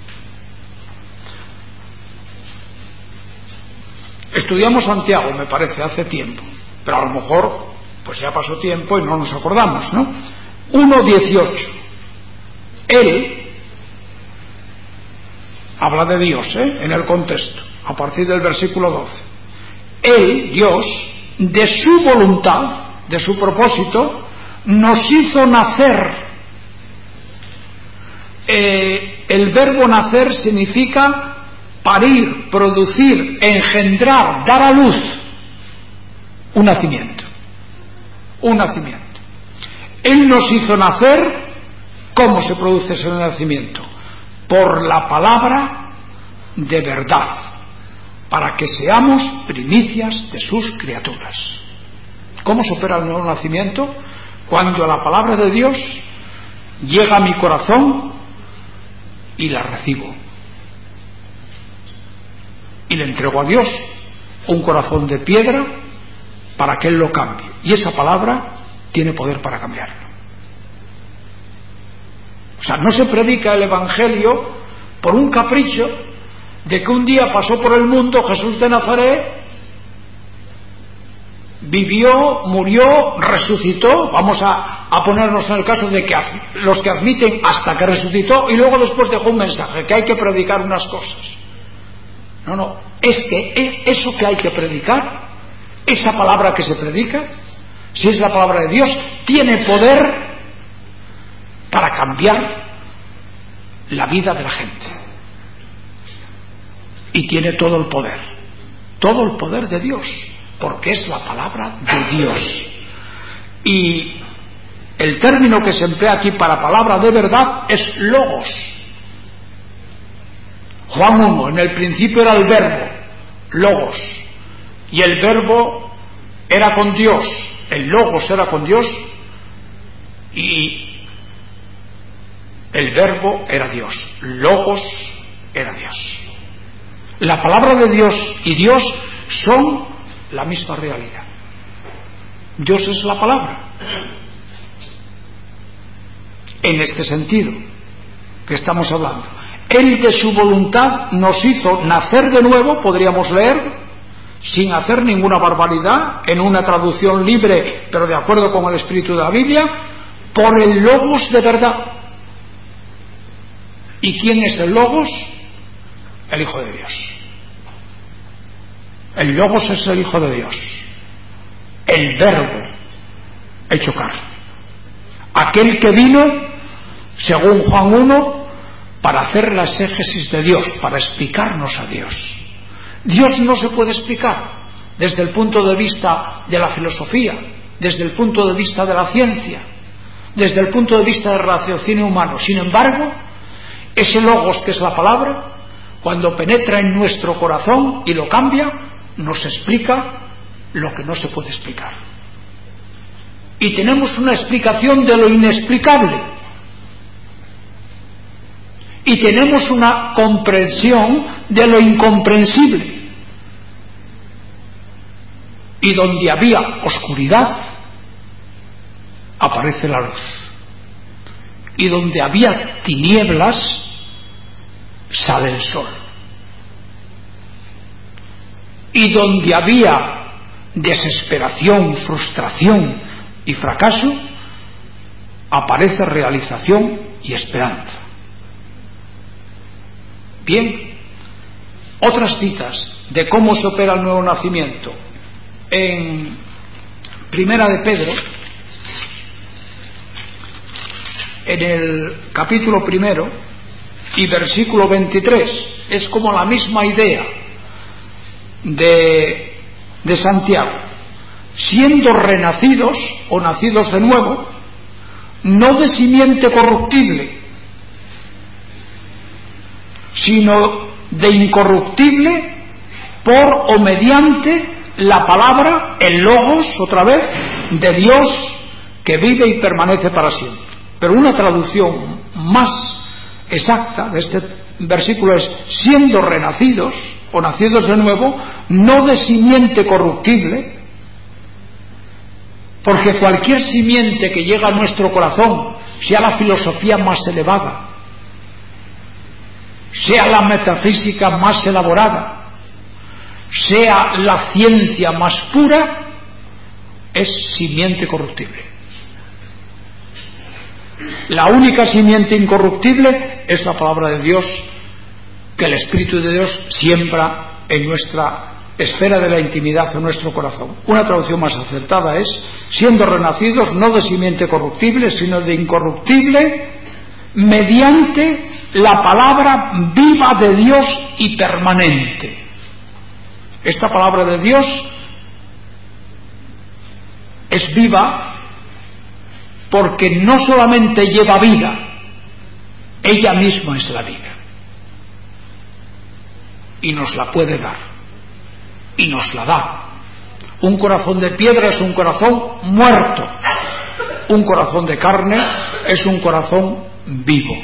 Estudiamos Santiago, me parece, hace tiempo, pero a lo mejor pues ya pasó tiempo y no nos acordamos, ¿no? uno dieciocho. Él habla de Dios, ¿eh? En el contexto, a partir del versículo doce. Él, Dios, de su voluntad, de su propósito, nos hizo nacer. Eh, el verbo nacer significa parir, producir, engendrar, dar a luz. Un nacimiento. Un nacimiento. Él nos hizo nacer. ¿Cómo se produce ese nacimiento? Por la palabra de verdad, para que seamos primicias de sus criaturas. ¿Cómo se opera el nuevo nacimiento? Cuando la palabra de Dios llega a mi corazón y la recibo. Y le entrego a Dios un corazón de piedra para que Él lo cambie. Y esa palabra tiene poder para cambiarlo. O sea, no se predica el Evangelio por un capricho de que un día pasó por el mundo Jesús de Nazaret, vivió, murió, resucitó. Vamos a, a ponernos en el caso de que los que admiten hasta que resucitó y luego después dejó un mensaje, que hay que predicar unas cosas. No, no, es que eso que hay que predicar, esa palabra que se predica, si es la palabra de Dios, tiene poder para cambiar la vida de la gente. Y tiene todo el poder, todo el poder de Dios, porque es la palabra de Dios. Y el término que se emplea aquí para palabra de verdad es logos. Juan uno, en el principio era el verbo, logos, y el verbo era con Dios, el logos era con Dios y el verbo era Dios, logos era Dios. La palabra de Dios y Dios son la misma realidad. Dios es la palabra. En este sentido que estamos hablando, Él de su voluntad nos hizo nacer de nuevo, podríamos leer, sin hacer ninguna barbaridad, en una traducción libre, pero de acuerdo con el espíritu de la Biblia, por el Logos de verdad. ¿Y quién es el Logos? El Hijo de Dios. El Logos es el Hijo de Dios, el Verbo hecho carne, aquel que vino, según Juan uno, para hacer la exégesis de Dios, para explicarnos a Dios. Dios no se puede explicar desde el punto de vista de la filosofía, desde el punto de vista de la ciencia, desde el punto de vista del raciocinio humano. Sin embargo, ese Logos, que es la palabra, cuando penetra en nuestro corazón y lo cambia, nos explica lo que no se puede explicar. Y tenemos una explicación de lo inexplicable. Y tenemos una comprensión de lo incomprensible. Y donde había oscuridad, aparece la luz. Y donde había tinieblas, sale el sol. Y donde había desesperación, frustración y fracaso, aparece realización y esperanza. Bien, otras citas de cómo se opera el nuevo nacimiento. En Primera de Pedro, en el capítulo primero y versículo veintitrés, es como la misma idea de, de Santiago. Siendo renacidos o nacidos de nuevo, no de simiente corruptible, sino de incorruptible, por o mediante la palabra, el Logos, otra vez, de Dios, que vive y permanece para siempre. Pero una traducción más exacta de este versículo es: siendo renacidos o nacidos de nuevo, no de simiente corruptible, porque cualquier simiente que llega a nuestro corazón, sea la filosofía más elevada, sea la metafísica más elaborada, sea la ciencia más pura, es simiente corruptible. La única simiente incorruptible es la palabra de Dios, que el Espíritu de Dios siembra en nuestra esfera de la intimidad, en nuestro corazón. Una traducción más acertada es: siendo renacidos no de simiente corruptible, sino de incorruptible, mediante la palabra viva de Dios y permanente. Esta palabra de Dios es viva porque no solamente lleva vida, ella misma es la vida. Y nos la puede dar. Y nos la da. Un corazón de piedra es un corazón muerto. Un corazón de carne es un corazón vivo.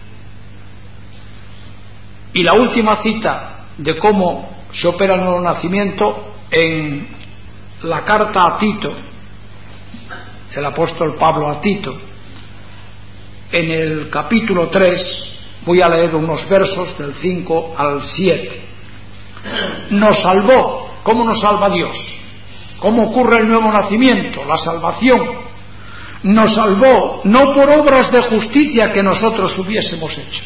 Y la última cita de cómo se opera el nuevo nacimiento, en la carta a Tito, el apóstol Pablo a Tito, en el capítulo tres, voy a leer unos versos del cinco al siete. Nos salvó. ¿Cómo nos salva Dios? ¿Cómo ocurre el nuevo nacimiento, la salvación? Nos salvó no por obras de justicia que nosotros hubiésemos hecho,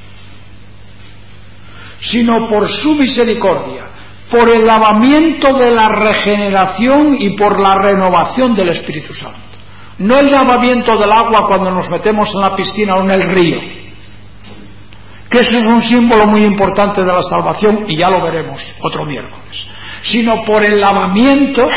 sino por su misericordia, por el lavamiento de la regeneración y por la renovación del Espíritu Santo. No el lavamiento del agua cuando nos metemos en la piscina o en el río, que eso es un símbolo muy importante de la salvación, y ya lo veremos otro miércoles, sino por el lavamiento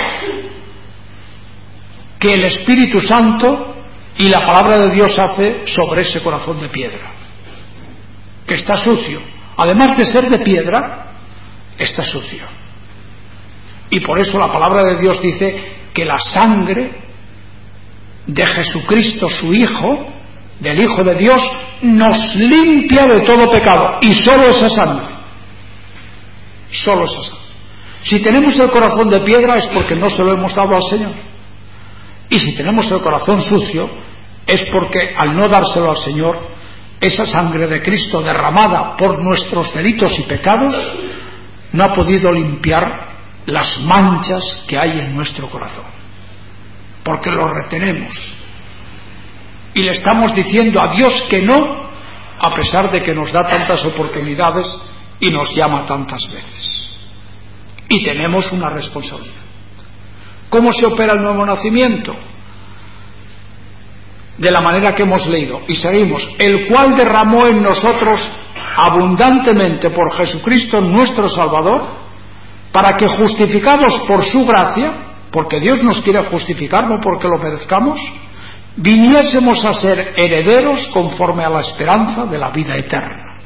que el Espíritu Santo y la palabra de Dios hace sobre ese corazón de piedra, que está sucio. Además de ser de piedra, está sucio. Y por eso la palabra de Dios dice que la sangre de Jesucristo, su Hijo, del Hijo de Dios, nos limpia de todo pecado. Y solo esa sangre. Solo esa sangre. Si tenemos el corazón de piedra es porque no se lo hemos dado al Señor. Y si tenemos el corazón sucio es porque al no dárselo al Señor, esa sangre de Cristo derramada por nuestros delitos y pecados no ha podido limpiar las manchas que hay en nuestro corazón, porque lo retenemos y le estamos diciendo a Dios que no, a pesar de que nos da tantas oportunidades y nos llama tantas veces. Y tenemos una responsabilidad. ¿Cómo se opera el nuevo nacimiento? De la manera que hemos leído, y seguimos: el cual derramó en nosotros abundantemente por Jesucristo nuestro Salvador, para que, justificados por su gracia, porque Dios nos quiere justificar, no porque lo merezcamos, viniésemos a ser herederos conforme a la esperanza de la vida eterna.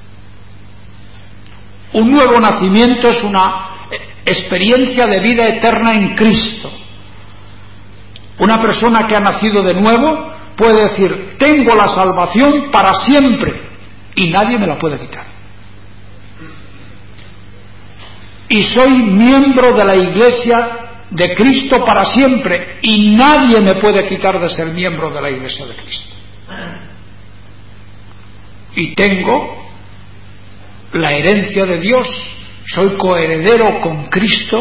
Un nuevo nacimiento es una experiencia de vida eterna en Cristo. Una persona que ha nacido de nuevo puede decir: tengo la salvación para siempre y nadie me la puede quitar. Y soy miembro de la Iglesia de Cristo para siempre y nadie me puede quitar de ser miembro de la Iglesia de Cristo. Y tengo la herencia de Dios, soy coheredero con Cristo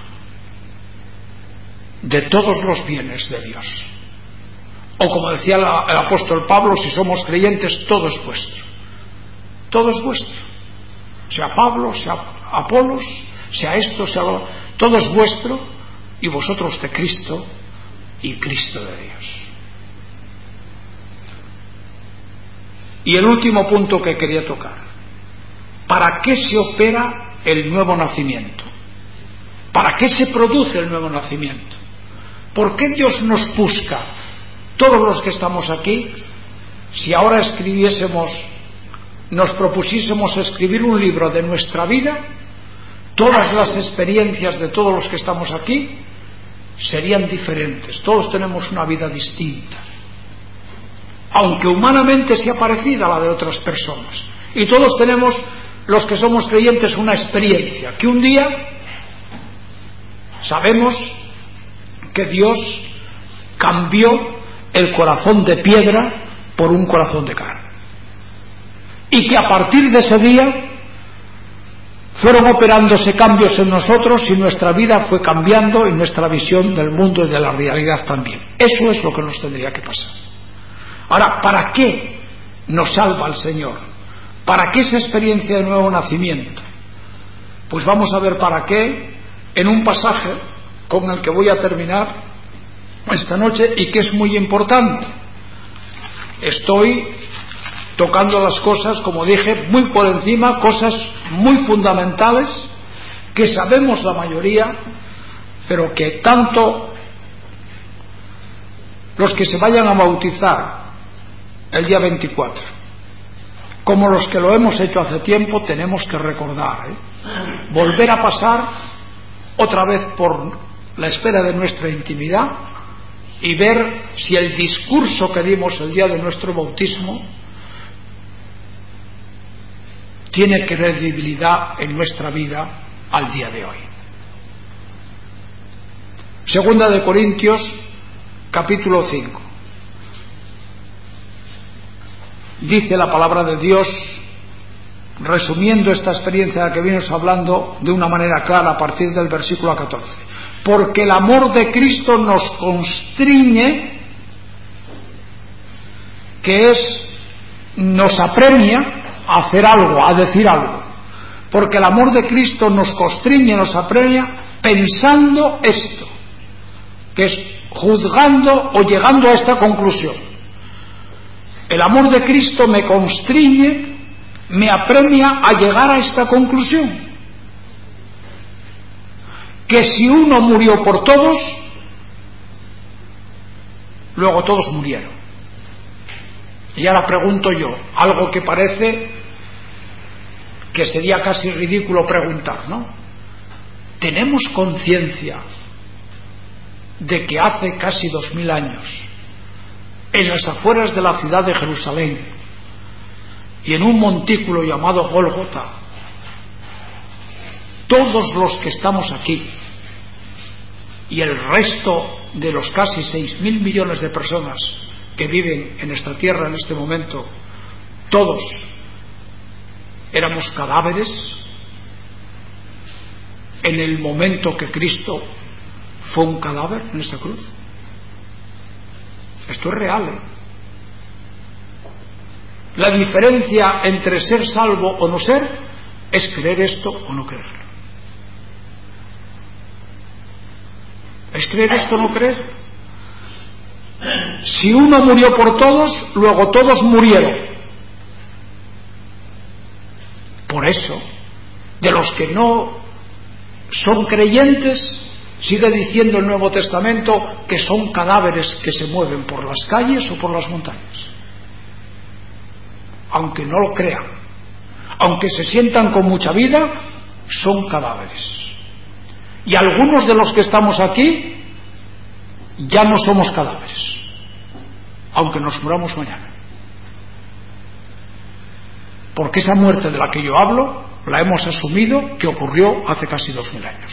de todos los bienes de Dios. O como decía el apóstol Pablo, si somos creyentes, todo es vuestro. Todo es vuestro. Sea Pablo, sea Apolos, sea esto, sea lo... todo es vuestro, y vosotros de Cristo y Cristo de Dios. Y el último punto que quería tocar: ¿para qué se opera el nuevo nacimiento? ¿Para qué se produce el nuevo nacimiento? ¿Por qué Dios nos busca? Todos los que estamos aquí, si ahora escribiésemos, nos propusiésemos escribir un libro de nuestra vida, todas las experiencias de todos los que estamos aquí serían diferentes. Todos tenemos una vida distinta, aunque humanamente sea parecida a la de otras personas. Y todos tenemos, los que somos creyentes, una experiencia que un día sabemos que Dios cambió el corazón de piedra por un corazón de carne, y que a partir de ese día fueron operándose cambios en nosotros y nuestra vida fue cambiando y nuestra visión del mundo y de la realidad también. Eso es lo que nos tendría que pasar. Ahora, ¿para qué nos salva el Señor? ¿Para qué esa experiencia de nuevo nacimiento? Pues vamos a ver para qué en un pasaje con el que voy a terminar esta noche y que es muy importante. Estoy tocando las cosas, como dije, muy por encima, cosas muy fundamentales que sabemos la mayoría, pero que tanto los que se vayan a bautizar el día veinticuatro como los que lo hemos hecho hace tiempo tenemos que recordar, ¿eh? Volver a pasar otra vez por la esfera de nuestra intimidad y ver si el discurso que dimos el día de nuestro bautismo tiene credibilidad en nuestra vida al día de hoy. Segunda de Corintios, capítulo cinco. Dice la palabra de Dios, resumiendo esta experiencia de la que venimos hablando de una manera clara a partir del versículo catorce: porque el amor de Cristo nos constriñe, que es, nos apremia a hacer algo, a decir algo. Porque el amor de Cristo nos constriñe, nos apremia, pensando esto, que es juzgando o llegando a esta conclusión. El amor de Cristo me constriñe, me apremia a llegar a esta conclusión: que si uno murió por todos, luego todos murieron. Y ahora pregunto yo, algo que parece que sería casi ridículo preguntar, ¿no? ¿Tenemos conciencia de que hace casi dos mil años, en las afueras de la ciudad de Jerusalén y en un montículo llamado Gólgota, todos los que estamos aquí y el resto de los casi seis mil millones de personas que viven en esta tierra en este momento, todos éramos cadáveres en el momento que Cristo fue un cadáver en esta cruz? Esto es real, ¿eh? La diferencia entre ser salvo o no ser es creer esto o no creerlo. ¿Es creer esto o no creer? Si uno murió por todos, luego todos murieron. Por eso, de los que no son creyentes, sigue diciendo el Nuevo Testamento que son cadáveres que se mueven por las calles o por las montañas. Aunque no lo crean, aunque se sientan con mucha vida, son cadáveres. Y algunos de los que estamos aquí ya no somos cadáveres, aunque nos muramos mañana. Porque esa muerte de la que yo hablo la hemos asumido que ocurrió hace casi dos mil años.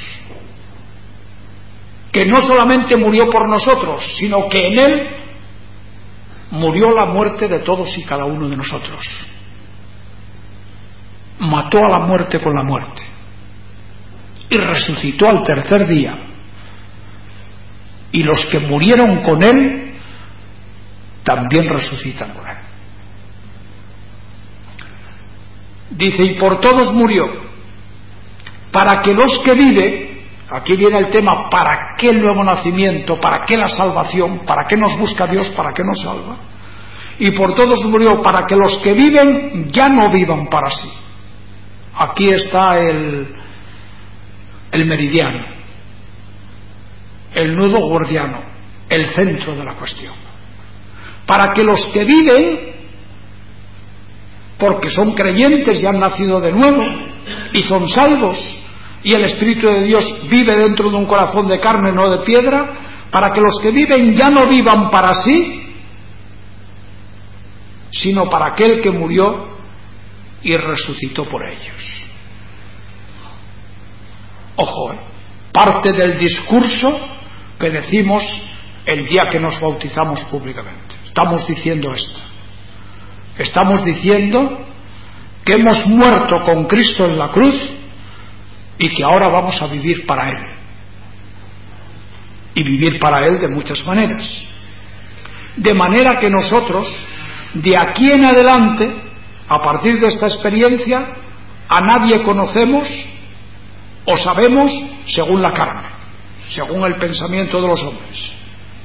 Que no solamente murió por nosotros, sino que en él murió la muerte de todos y cada uno de nosotros. Mató a la muerte con la muerte y resucitó al tercer día. Y los que murieron con él también resucitan con él. Dice, y por todos murió, para que los que viven, aquí viene el tema, ¿para qué el nuevo nacimiento? ¿Para qué la salvación? ¿Para qué nos busca Dios? ¿Para qué nos salva? Y por todos murió, para que los que viven ya no vivan para sí. Aquí está el, el meridiano, el nudo gordiano, el centro de la cuestión. Para que los que viven, porque son creyentes y han nacido de nuevo y son salvos, y el Espíritu de Dios vive dentro de un corazón de carne, no de piedra, para que los que viven ya no vivan para sí, sino para aquel que murió y resucitó por ellos. Ojo, ¿eh? Parte del discurso que decimos el día que nos bautizamos públicamente. Estamos diciendo esto. Estamos diciendo que hemos muerto con Cristo en la cruz y que ahora vamos a vivir para Él. Y vivir para Él de muchas maneras. De manera que nosotros, de aquí en adelante, a partir de esta experiencia, a nadie conocemos o sabemos según la carne, según el pensamiento de los hombres.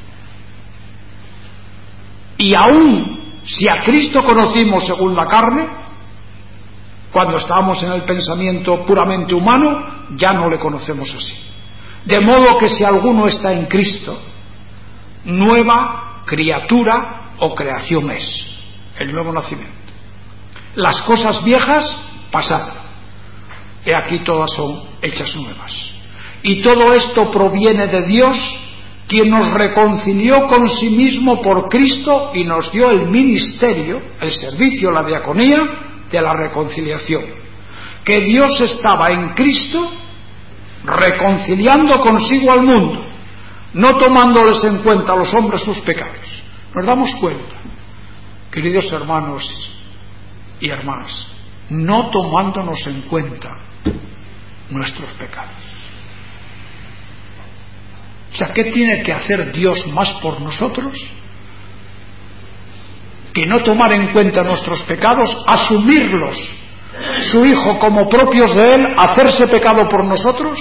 Y aún si a Cristo conocimos según la carne, cuando estábamos en el pensamiento puramente humano, ya no le conocemos así. De modo que si alguno está en Cristo, nueva criatura o creación es, el nuevo nacimiento. Las cosas viejas pasaron, y aquí todas son hechas nuevas. Y todo esto proviene de Dios, quien nos reconcilió con sí mismo por Cristo y nos dio el ministerio, el servicio, la diaconía de la reconciliación. Que Dios estaba en Cristo reconciliando consigo al mundo, no tomándoles en cuenta a los hombres sus pecados. Nos damos cuenta, queridos hermanos y hermanas, no tomándonos en cuenta nuestros pecados. O sea, ¿qué tiene que hacer Dios más por nosotros que no tomar en cuenta nuestros pecados, asumirlos, su Hijo, como propios de Él, hacerse pecado por nosotros,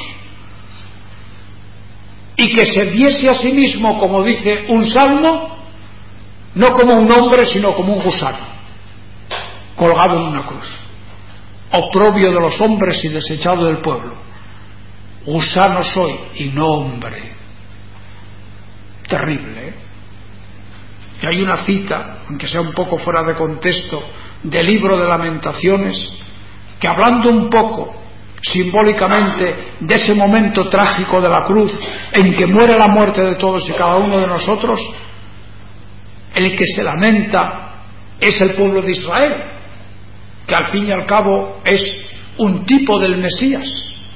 y que se viese a sí mismo, como dice un salmo, no como un hombre, sino como un gusano, colgado en una cruz, oprobio de los hombres y desechado del pueblo? Gusano soy y no hombre. Terrible, ¿eh? Y hay una cita, aunque sea un poco fuera de contexto, del libro de Lamentaciones, que hablando un poco simbólicamente de ese momento trágico de la cruz en que muere la muerte de todos y cada uno de nosotros, el que se lamenta es el pueblo de Israel, que al fin y al cabo es un tipo del Mesías.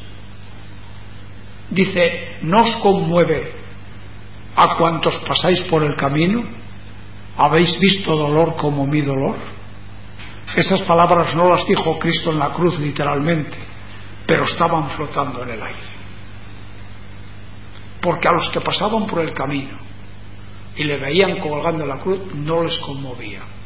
Dice, ¿no os conmueve a cuantos pasáis por el camino? ¿Habéis visto dolor como mi dolor? Esas palabras no las dijo Cristo en la cruz literalmente, pero estaban flotando en el aire. Porque a los que pasaban por el camino y le veían colgando en la cruz no les conmovía.